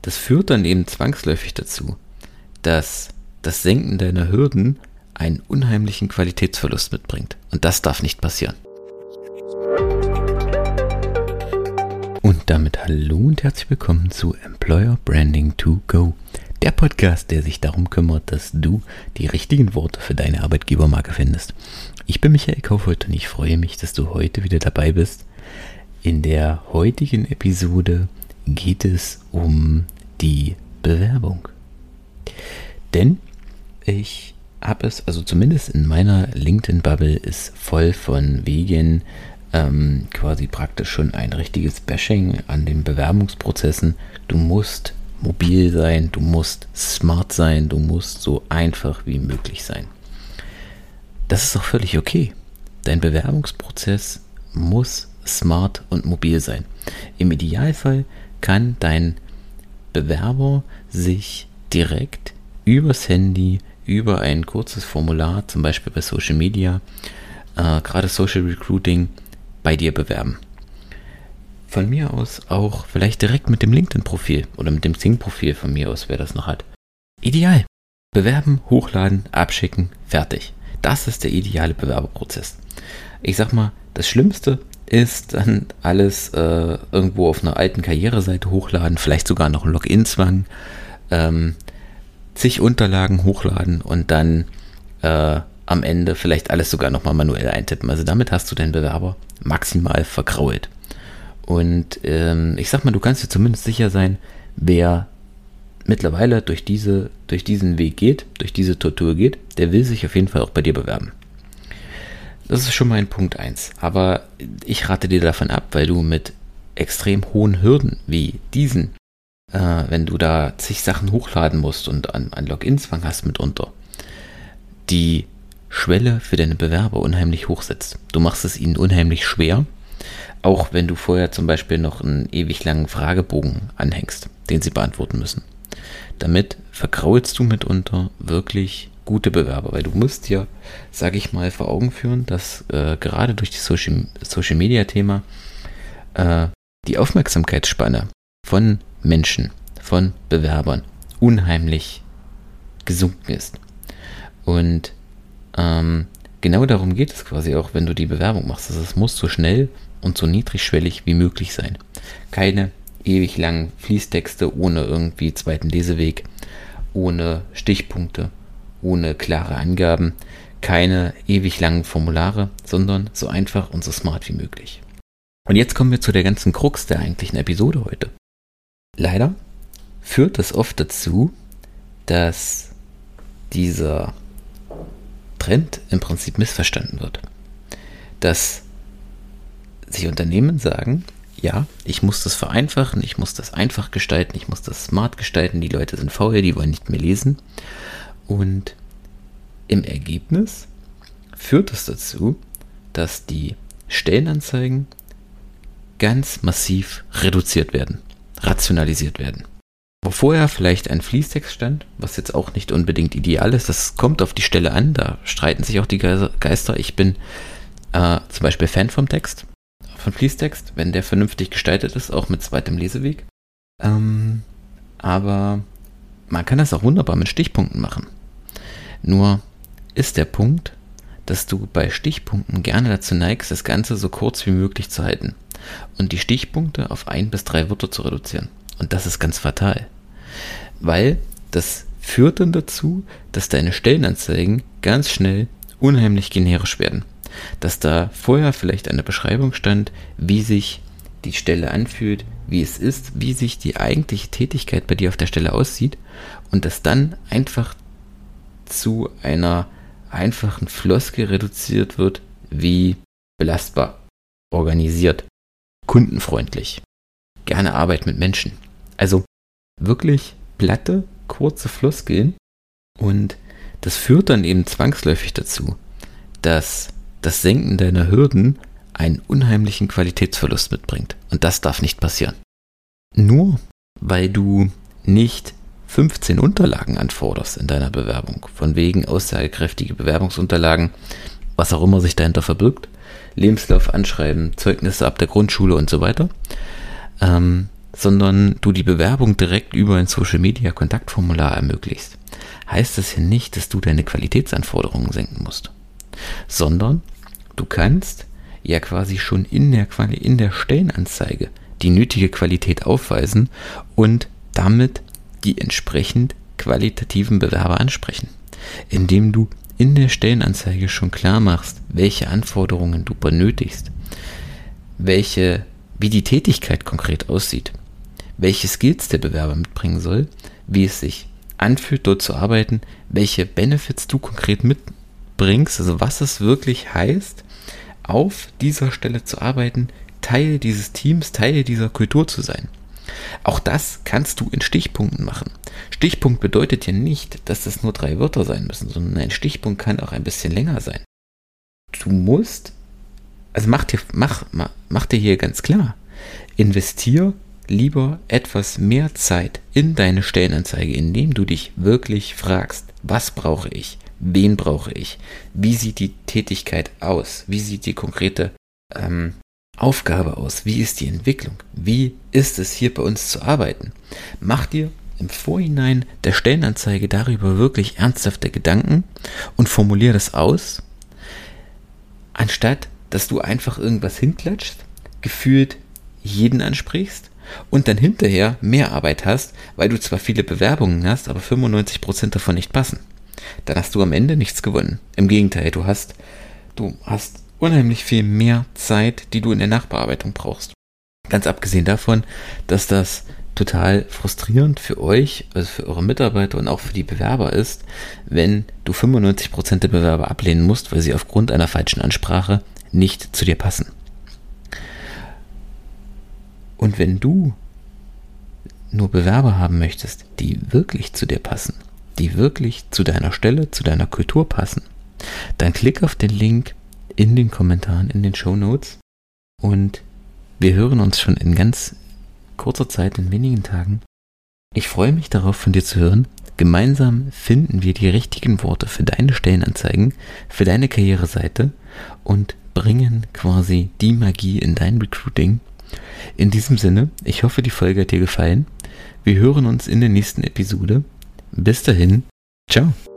Das führt dann eben zwangsläufig dazu, dass das Senken deiner Hürden einen unheimlichen Qualitätsverlust mitbringt. Und das darf nicht passieren. Und damit hallo und herzlich willkommen zu Employer Branding to Go, der Podcast, der sich darum kümmert, dass du die richtigen Worte für deine Arbeitgebermarke findest. Ich bin Michael Kaufhold und ich freue mich, dass du heute wieder dabei bist. In der heutigen Episode geht es um die Bewerbung. Denn ich habe es, also zumindest in meiner LinkedIn-Bubble ist voll von wegen quasi praktisch schon ein richtiges Bashing an den Bewerbungsprozessen. Du musst mobil sein, du musst smart sein, du musst so einfach wie möglich sein. Das ist auch völlig okay. Dein Bewerbungsprozess muss smart und mobil sein. Im Idealfall kann dein Bewerber sich direkt übers Handy, über ein kurzes Formular, zum Beispiel bei Social Media, gerade Social Recruiting, bei dir bewerben. Von mir aus auch vielleicht direkt mit dem LinkedIn-Profil oder mit dem Xing-Profil von mir aus, wer das noch hat. Ideal. Bewerben, hochladen, abschicken, fertig. Das ist der ideale Bewerberprozess. Ich sag mal, das Schlimmste ist dann alles irgendwo auf einer alten Karriereseite hochladen, vielleicht sogar noch ein Login-Zwang, zig Unterlagen hochladen und dann am Ende vielleicht alles sogar nochmal manuell eintippen. Also damit hast du den Bewerber maximal vergrault. Und ich sag mal, du kannst dir zumindest sicher sein, wer mittlerweile durch diesen Weg geht, durch diese Tortur geht, der will sich auf jeden Fall auch bei dir bewerben. Das ist schon mal ein Punkt 1. Aber ich rate dir davon ab, weil du mit extrem hohen Hürden wie diesen, wenn du da zig Sachen hochladen musst und an Login-Zwang hast mitunter, die Schwelle für deine Bewerber unheimlich hoch setzt. Du machst es ihnen unheimlich schwer, auch wenn du vorher zum Beispiel noch einen ewig langen Fragebogen anhängst, den sie beantworten müssen. Damit vergraulst du mitunter wirklich gute Bewerber, weil du musst dir, sage ich mal, vor Augen führen, dass gerade durch das Social Media Thema die Aufmerksamkeitsspanne von Menschen, von Bewerbern unheimlich gesunken ist. Und genau darum geht es quasi auch, wenn du die Bewerbung machst. Also es muss so schnell und so niedrigschwellig wie möglich sein. Keine ewig langen Fließtexte ohne irgendwie zweiten Leseweg, ohne Stichpunkte, ohne klare Angaben, keine ewig langen Formulare, sondern so einfach und so smart wie möglich. Und jetzt kommen wir zu der ganzen Krux der eigentlichen Episode heute. Leider führt das oft dazu, dass dieser Trend im Prinzip missverstanden wird. Dass sich Unternehmen sagen, ja, ich muss das vereinfachen, ich muss das einfach gestalten, ich muss das smart gestalten, die Leute sind faul, die wollen nicht mehr lesen. Und im Ergebnis führt es dazu, dass die Stellenanzeigen ganz massiv reduziert werden, rationalisiert werden. Wo vorher vielleicht ein Fließtext stand, was jetzt auch nicht unbedingt ideal ist, das kommt auf die Stelle an, da streiten sich auch die Geister. Ich bin zum Beispiel Fan vom Text, von Fließtext, wenn der vernünftig gestaltet ist, auch mit zweitem Leseweg. Aber man kann das auch wunderbar mit Stichpunkten machen. Nur ist der Punkt, dass du bei Stichpunkten gerne dazu neigst, das Ganze so kurz wie möglich zu halten und die Stichpunkte auf 1 bis 3 Wörter zu reduzieren. Und das ist ganz fatal, weil das führt dann dazu, dass deine Stellenanzeigen ganz schnell unheimlich generisch werden. Dass da vorher vielleicht eine Beschreibung stand, wie sich die Stelle anfühlt, wie es ist, wie sich die eigentliche Tätigkeit bei dir auf der Stelle aussieht und das dann einfach zu einer einfachen Floskel reduziert wird, wie belastbar, organisiert, kundenfreundlich, gerne Arbeit mit Menschen. Also wirklich platte, kurze Floskeln und das führt dann eben zwangsläufig dazu, dass das Senken deiner Hürden einen unheimlichen Qualitätsverlust mitbringt. Und das darf nicht passieren. Nur weil du nicht 15 Unterlagen anforderst in deiner Bewerbung, von wegen aussagekräftige Bewerbungsunterlagen, was auch immer sich dahinter verbirgt, Lebenslauf, Anschreiben, Zeugnisse ab der Grundschule und so weiter, sondern du die Bewerbung direkt über ein Social-Media-Kontaktformular ermöglichst, heißt das ja nicht, dass du deine Qualitätsanforderungen senken musst, sondern du kannst ja quasi schon in der Stellenanzeige die nötige Qualität aufweisen und damit die entsprechend qualitativen Bewerber ansprechen, indem du in der Stellenanzeige schon klar machst, welche Anforderungen du benötigst, wie die Tätigkeit konkret aussieht, welche Skills der Bewerber mitbringen soll, wie es sich anfühlt, dort zu arbeiten, welche Benefits du konkret mitbringst, also was es wirklich heißt, auf dieser Stelle zu arbeiten, Teil dieses Teams, Teil dieser Kultur zu sein. Auch das kannst du in Stichpunkten machen. Stichpunkt bedeutet ja nicht, dass das nur 3 Wörter sein müssen, sondern ein Stichpunkt kann auch ein bisschen länger sein. Du musst, also mach dir hier ganz klar, investier lieber etwas mehr Zeit in deine Stellenanzeige, indem du dich wirklich fragst, was brauche ich, wen brauche ich, wie sieht die Tätigkeit aus, wie sieht die konkrete Aufgabe aus, wie ist die Entwicklung, wie ist es hier bei uns zu arbeiten. Mach dir im Vorhinein der Stellenanzeige darüber wirklich ernsthafte Gedanken und formulier das aus, anstatt dass du einfach irgendwas hinklatschst, gefühlt jeden ansprichst und dann hinterher mehr Arbeit hast, weil du zwar viele Bewerbungen hast, aber 95% davon nicht passen. Dann hast du am Ende nichts gewonnen. Im Gegenteil, du hast unheimlich viel mehr Zeit, die du in der Nachbearbeitung brauchst. Ganz abgesehen davon, dass das total frustrierend für euch, also für eure Mitarbeiter und auch für die Bewerber ist, wenn du 95% der Bewerber ablehnen musst, weil sie aufgrund einer falschen Ansprache nicht zu dir passen. Und wenn du nur Bewerber haben möchtest, die wirklich zu dir passen, die wirklich zu deiner Stelle, zu deiner Kultur passen, dann klick auf den Link in den Kommentaren, in den Shownotes und wir hören uns schon in ganz kurzer Zeit, in wenigen Tagen. Ich freue mich darauf, von dir zu hören. Gemeinsam finden wir die richtigen Worte für deine Stellenanzeigen, für deine Karriereseite und bringen quasi die Magie in dein Recruiting. In diesem Sinne, ich hoffe, die Folge hat dir gefallen. Wir hören uns in der nächsten Episode. Bis dahin, ciao.